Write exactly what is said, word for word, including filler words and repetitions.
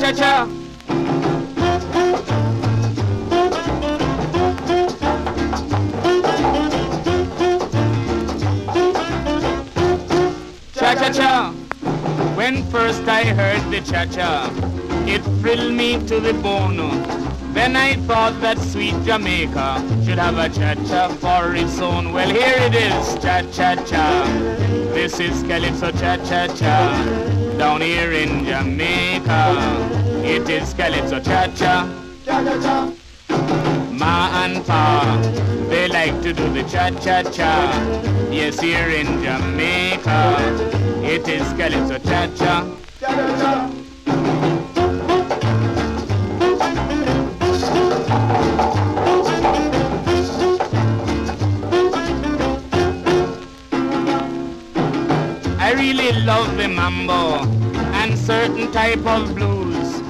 Cha-cha-cha. Cha-cha-cha. When first I heard the cha-cha, it thrilled me to the bone. Then I thought that sweet Jamaica should have a cha-cha for its own. Well, here it is, cha-cha-cha. This is Calypso cha-cha-cha. Down here in Jamaica, it is Calypso cha-cha. Cha-cha-cha. Ma and Pa, they like to do the cha-cha-cha. Yes, here in Jamaica, it is Calypso cha-cha. Cha-cha-cha. I really love the mambo and certain type of blues.